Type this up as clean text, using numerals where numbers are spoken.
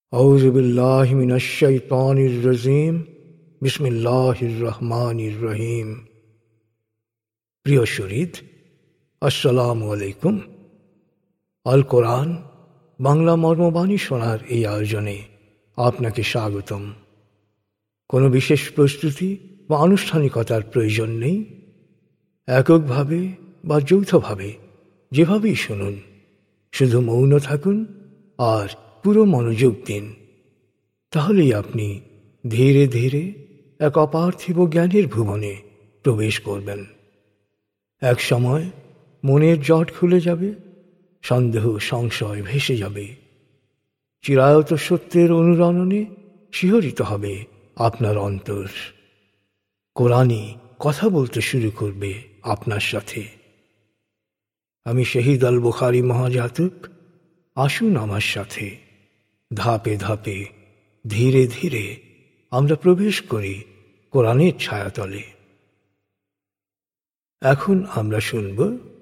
আউযু বিল্লাহি মিনাশ শাইতানির রাজীম। বিসমিল্লাহির রহমানির রহিম। প্রিয় শরীদ, আসসালামু আলাইকুম। আল কোরআন বাংলা মর্মবাণী শোনার এই আয়োজনে আপনাকে স্বাগতম। কোনো বিশেষ প্রস্তুতি বা আনুষ্ঠানিকতার প্রয়োজন নেই। এককভাবে বা যৌথভাবে যেভাবেই শুনুন, শুধু মৌন থাকুন আর পুরো মনোযোগ দিন। তাহলেই আপনি ধীরে ধীরে এক অপার্থিব জ্ঞানের ভুবনে প্রবেশ করবেন। এক সময় মনের জট খুলে যাবে, সন্দেহ সংশয় ভেসে যাবে, চিরায়ত সত্যের অনুরণনে শিহরিত হবে আপনার অন্তর। কোরআনই কথা বলতে শুরু করবে আপনার সাথে। আমি শহীদ আল বুখারী মহাজাতক। আসুন আমার সাথে ধাপে ধাপে ধীরে ধীরে আমরা প্রবেশ করি কোরআনের ছায়াতলে। এখন আমরা শুনব